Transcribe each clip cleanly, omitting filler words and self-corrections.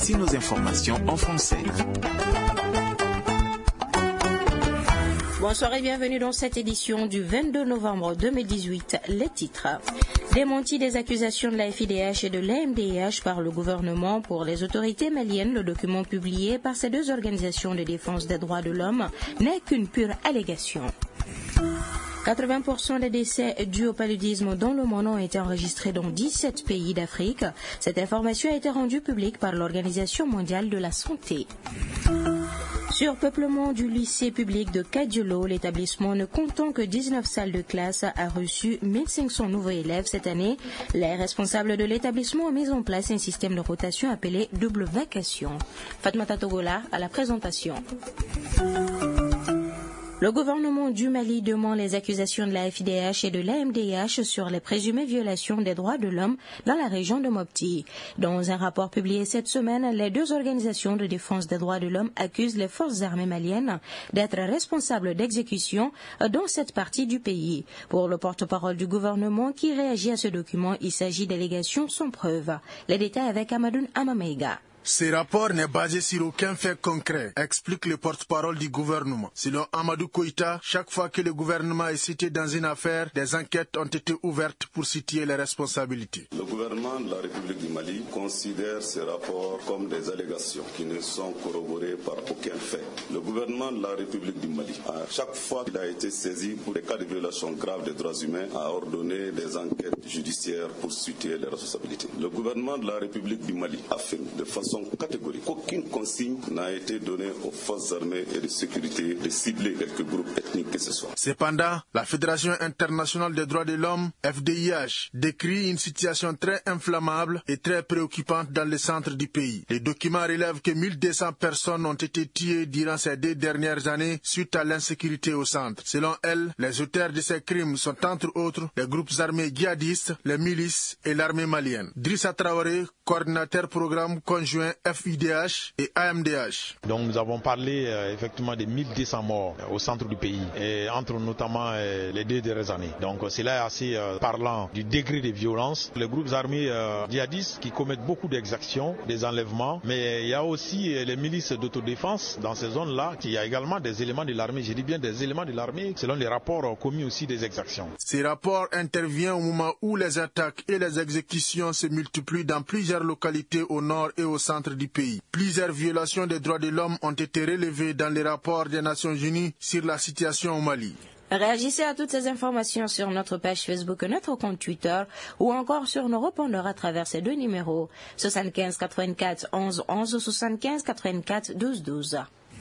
Voici nos informations en français. Bonsoir et bienvenue dans cette édition du 22 novembre 2018. Les titres. Démenti des accusations de la FIDH et de l'AMDH par le gouvernement pour les autorités maliennes, le document publié par ces deux organisations de défense des droits de l'homme n'est qu'une pure allégation. 80% des décès dus au paludisme dans le monde ont été enregistrés dans 17 pays d'Afrique. Cette information a été rendue publique par l'Organisation mondiale de la santé. Surpeuplement du lycée public de Kadiolo, l'établissement ne comptant que 19 salles de classe a reçu 1500 nouveaux élèves cette année. Les responsables de l'établissement ont mis en place un système de rotation appelé double vacation. Fatmata Togola à la présentation. Le gouvernement du Mali demande les accusations de la FIDH et de l'AMDH sur les présumées violations des droits de l'homme dans la région de Mopti. Dans un rapport publié cette semaine, les deux organisations de défense des droits de l'homme accusent les forces armées maliennes d'être responsables d'exécutions dans cette partie du pays. Pour le porte-parole du gouvernement qui réagit à ce document, il s'agit d'allégations sans preuve. Les détails avec Amadoun Amameiga. Ce rapport n'est basé sur aucun fait concret, explique le porte-parole du gouvernement. Selon Amadou Koïta, chaque fois que le gouvernement est cité dans une affaire, des enquêtes ont été ouvertes pour situer les responsabilités. Le gouvernement de la République du Mali considère ces rapports comme des allégations qui ne sont corroborées par aucun fait. Le gouvernement de la République du Mali, à chaque fois qu'il a été saisi pour des cas de violation grave des droits humains, a ordonné des enquêtes judiciaires pour situer les responsabilités. Le gouvernement de la République du Mali affirme de façon catégorique qu'aucune consigne n'a été donnée aux forces armées et de sécurité de cibler quelques groupes ethniques que ce soit. Cependant, la Fédération internationale des droits de l'homme, FDIH, décrit une situation très inflammable et très préoccupante dans le centre du pays. Les documents relèvent que 1200 personnes ont été tuées durant ces 2 dernières années suite à l'insécurité au centre. Selon elle, les auteurs de ces crimes sont entre autres les groupes armés djihadistes, les milices et l'armée malienne. Drissa Traoré, coordinateur programme conjoint FIDH et AMDH. Donc nous avons parlé effectivement des 1200 morts au centre du pays, et entre notamment les 2 dernières années. Donc cela est assez parlant du degré de violence. Les groupes armés djihadistes qui commettent beaucoup d'exactions, des enlèvements, mais il y a aussi les milices d'autodéfense dans ces zones-là, qui y a également des éléments de l'armée, je dis bien des éléments de l'armée, selon les rapports commis aussi des exactions. Ces rapports interviennent au moment où les attaques et les exécutions se multiplient dans plusieurs localités au nord et au centre du pays. Plusieurs violations des droits de l'homme ont été relevées dans les rapports des Nations Unies sur la situation au Mali. Réagissez à toutes ces informations sur notre page Facebook et notre compte Twitter ou encore sur nos répondeurs à travers ces 2 numéros 75 84 11 11 75 84 12 12.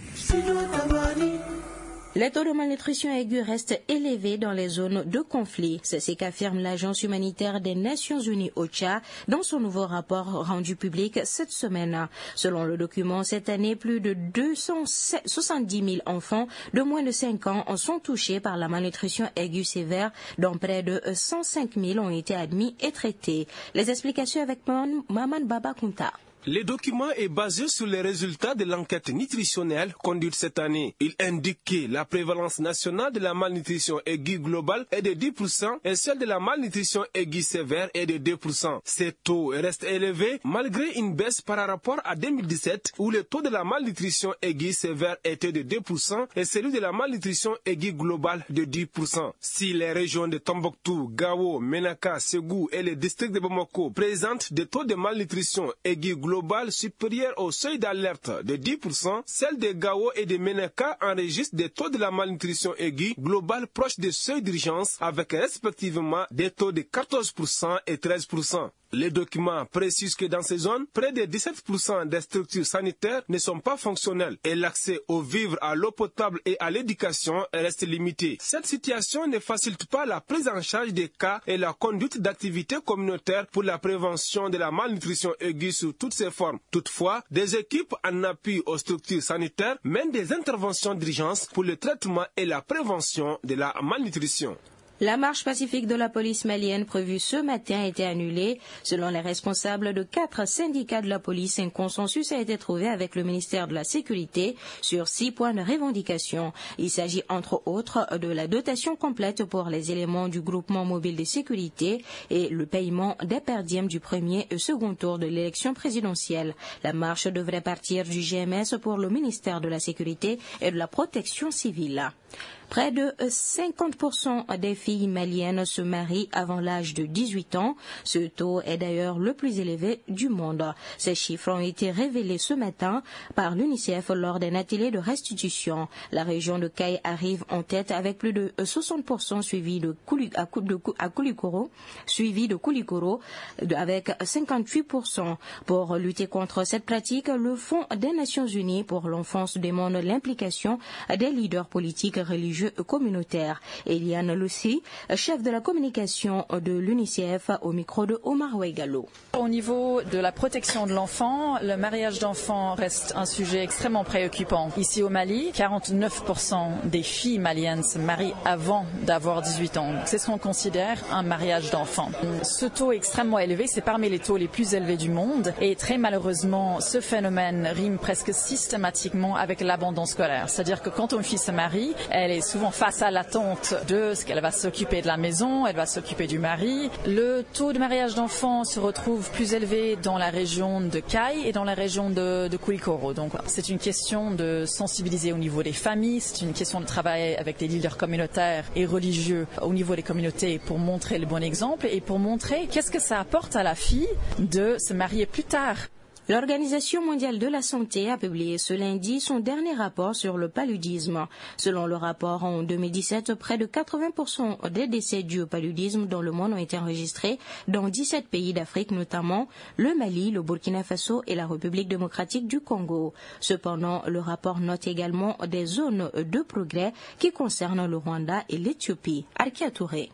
Les taux de malnutrition aiguë restent élevés dans les zones de conflit. C'est ce qu'affirme l'Agence humanitaire des Nations Unies OCHA dans son nouveau rapport rendu public cette semaine. Selon le document, cette année, plus de 270 000 enfants de moins de 5 ans sont touchés par la malnutrition aiguë sévère, dont près de 105 000 ont été admis et traités. Les explications avec Maman Baba Kunta. Le document est basé sur les résultats de l'enquête nutritionnelle conduite cette année. Il indique que la prévalence nationale de la malnutrition aiguë globale est de 10% et celle de la malnutrition aiguë sévère est de 2%. Ces taux restent élevés malgré une baisse par rapport à 2017 où le taux de la malnutrition aiguë sévère était de 2% et celui de la malnutrition aiguë globale de 10%. Si les régions de Tombouctou, Gao, Menaka, Ségou et les districts de Bamako présentent des taux de malnutrition aiguë globale supérieure au seuil d'alerte de 10%, celle de Gao et de Menaka enregistrent des taux de la malnutrition aiguë globale proches des seuils d'urgence avec respectivement des taux de 14% et 13%. Les documents précisent que dans ces zones, près de 17% des structures sanitaires ne sont pas fonctionnelles et l'accès aux vivres, à l'eau potable et à l'éducation reste limité. Cette situation ne facilite pas la prise en charge des cas et la conduite d'activités communautaires pour la prévention de la malnutrition aiguë sous toutes ses formes. Toutefois, des équipes en appui aux structures sanitaires mènent des interventions d'urgence pour le traitement et la prévention de la malnutrition. La marche pacifique de la police malienne prévue ce matin a été annulée. Selon les responsables de 4 syndicats de la police, un consensus a été trouvé avec le ministère de la Sécurité sur 6 points de revendication. Il s'agit entre autres de la dotation complète pour les éléments du groupement mobile de sécurité et le paiement des perdièmes du premier et second tour de l'élection présidentielle. La marche devrait partir du GMS pour le ministère de la Sécurité et de la Protection civile. Près de 50% des filles maliennes se marient avant l'âge de 18 ans. Ce taux est d'ailleurs le plus élevé du monde. Ces chiffres ont été révélés ce matin par l'UNICEF lors d'un atelier de restitution. La région de Kayes arrive en tête avec plus de 60% suivi de Koulikoro avec 58%. Pour lutter contre cette pratique, le Fonds des Nations Unies pour l'enfance demande l'implication des leaders politiques religieux communautaires. Eliane Lucy, chef de la communication de l'UNICEF, au micro de Omar Ouegalo. Au niveau de la protection de l'enfant, le mariage d'enfants reste un sujet extrêmement préoccupant. Ici au Mali, 49% des filles maliennes se marient avant d'avoir 18 ans. C'est ce qu'on considère un mariage d'enfant. Ce taux est extrêmement élevé, c'est parmi les taux les plus élevés du monde et très malheureusement, ce phénomène rime presque systématiquement avec l'abandon scolaire. C'est-à-dire que quand une fille se marie, elle est souvent face à l'attente de ce qu'elle va s'occuper de la maison, elle va s'occuper du mari. Le taux de mariage d'enfants se retrouve plus élevé dans la région de Kayes et dans la région de Koulikoro. Donc c'est une question de sensibiliser au niveau des familles, c'est une question de travailler avec des leaders communautaires et religieux au niveau des communautés pour montrer le bon exemple et pour montrer qu'est-ce que ça apporte à la fille de se marier plus tard. L'Organisation mondiale de la santé a publié ce lundi son dernier rapport sur le paludisme. Selon le rapport, en 2017, près de 80% des décès dus au paludisme dans le monde ont été enregistrés dans 17 pays d'Afrique, notamment le Mali, le Burkina Faso et la République démocratique du Congo. Cependant, le rapport note également des zones de progrès qui concernent le Rwanda et l'Éthiopie. Arkia Touré.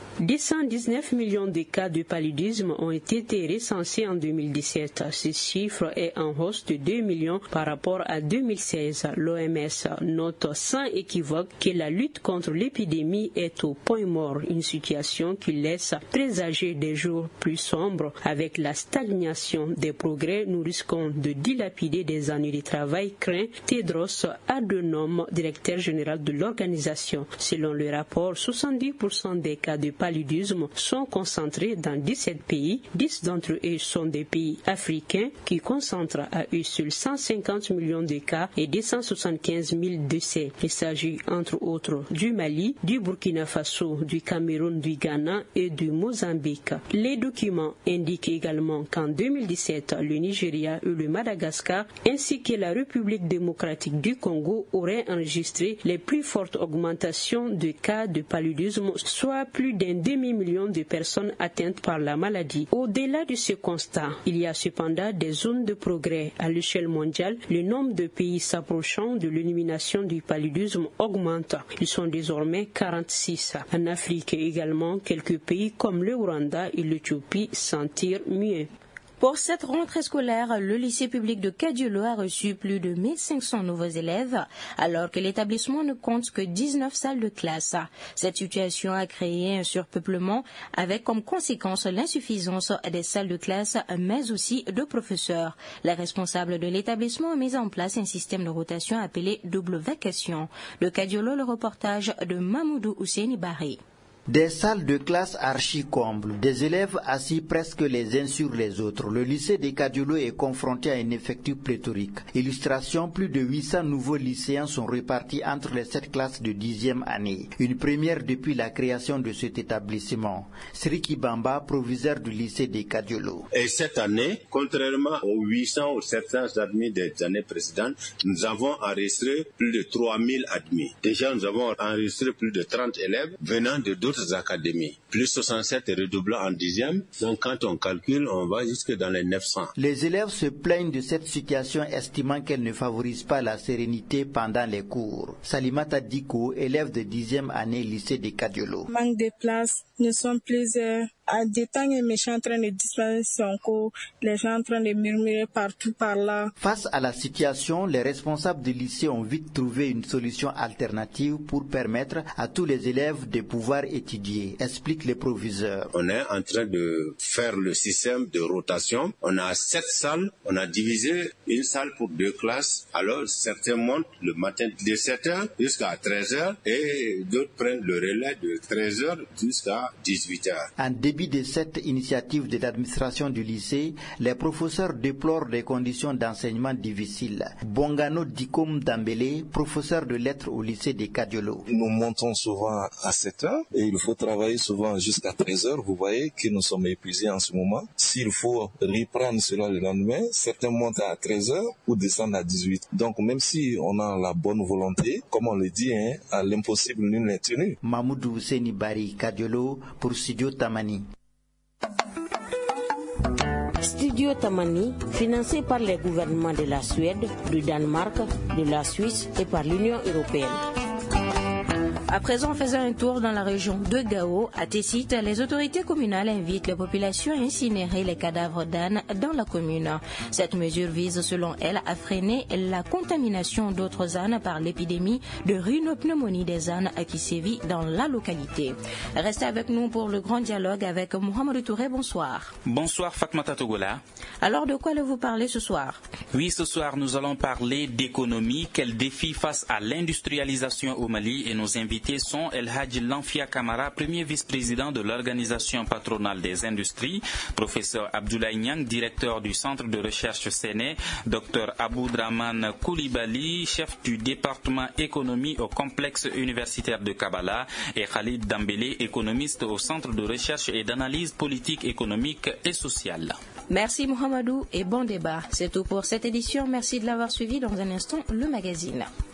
219 millions de cas de paludisme ont été recensés en 2017. Ce chiffre est en hausse de 2 millions par rapport à 2016. L'OMS note sans équivoque que la lutte contre l'épidémie est au point mort, une situation qui laisse présager des jours plus sombres. Avec la stagnation des progrès, nous risquons de dilapider des années de travail, craint Tedros Adhanom, directeur général de l'organisation. Selon le rapport, 70% des cas de paludisme sont concentrés dans 17 pays. 10 d'entre eux sont des pays africains qui concentrent à eux seuls 150 millions de cas et 275 000 décès. Il s'agit entre autres du Mali, du Burkina Faso, du Cameroun, du Ghana et du Mozambique. Les documents indiquent également qu'en 2017, le Nigeria et le Madagascar ainsi que la République démocratique du Congo auraient enregistré les plus fortes augmentations de cas de paludisme, soit plus d'un demi-million de personnes atteintes par la maladie. Au-delà de ce constat, il y a cependant des zones de progrès. À l'échelle mondiale, le nombre de pays s'approchant de l'élimination du paludisme augmente. Ils sont désormais 46. En Afrique également, quelques pays comme le Rwanda et l'Éthiopie s'en tirent mieux. Pour cette rentrée scolaire, le lycée public de Kadiolo a reçu plus de 1500 nouveaux élèves, alors que l'établissement ne compte que 19 salles de classe. Cette situation a créé un surpeuplement avec comme conséquence l'insuffisance des salles de classe, mais aussi de professeurs. Les responsables de l'établissement ont mis en place un système de rotation appelé double vacation. De Kadiolo, le reportage de Mamoudou Ousseini Barry. Des salles de classe archi-combles, des élèves assis presque les uns sur les autres. Le lycée de Kadiolo est confronté à un effectif pléthorique. Illustration, plus de 800 nouveaux lycéens sont répartis entre les 7 classes de 10e année. Une première depuis la création de cet établissement. Sriki Bamba, proviseur du lycée de Kadiolo. Et cette année, contrairement aux 800 ou 700 admis des années précédentes, nous avons enregistré plus de 3000 admis. Déjà, nous avons enregistré plus de 30 élèves venant de d'autres académies, plus 67 redoublant en 10e, donc quand on calcule, on va jusque dans les 900. Les élèves se plaignent de cette situation, estimant qu'elle ne favorise pas la sérénité pendant les cours. Salimata Diko, élève de 10e année lycée de Kadiolo. Manque de place, nous sommes plusieurs des temps et méchants en train de disparaître son cours, les gens en train de murmurer partout par là. Face à la situation, les responsables du lycée ont vite trouvé une solution alternative pour permettre à tous les élèves de pouvoir étudier, explique le proviseur. On est en train de faire le système de rotation. On a 7 salles, on a divisé une salle pour 2 classes. Alors certains montent le matin de 7h jusqu'à 13h et d'autres prennent le relais de 13h jusqu'à 18h. En début de cette initiative de l'administration du lycée, les professeurs déplorent des conditions d'enseignement difficiles. Bongano Dikom Dambélé, professeur de lettres au lycée de Kadiolo. Nous montons souvent à 7h et il faut travailler souvent jusqu'à 13h. Vous voyez que nous sommes épuisés en ce moment. S'il faut reprendre cela le lendemain, certains montent à 13h ou descendent à 18h. Donc même si on a la bonne volonté, comme on le dit, à l'impossible nul n'est tenu. Mamoudou Senibari Kadiolo pour Studio Tamani. Studio Tamani, financé par les gouvernements de la Suède, du Danemark, de la Suisse et par l'Union européenne. À présent, faisant un tour dans la région de Gao, à Tessit, les autorités communales invitent les populations à incinérer les cadavres d'ânes dans la commune. Cette mesure vise, selon elles, à freiner la contamination d'autres ânes par l'épidémie de rhinopneumonie des ânes qui sévit dans la localité. Restez avec nous pour le grand dialogue avec Mohamed Touré. Bonsoir. Bonsoir Fatmata Togola. Alors, de quoi allez-vous parler ce soir? Oui, ce soir, nous allons parler d'économie, quels défis face à l'industrialisation au Mali, et nos invités sont El Hadji Lanfia Kamara, premier vice-président de l'Organisation patronale des industries, professeur Abdoulaye Niang, directeur du centre de recherche Séné, Dr Aboudraman Koulibaly, chef du département économie au complexe universitaire de Kabbalah, et Khalid Dambélé, économiste au centre de recherche et d'analyse politique, économique et sociale. Merci Mohamedou et bon débat. C'est tout pour cette édition. Merci de l'avoir suivi. Dans un instant, le magazine.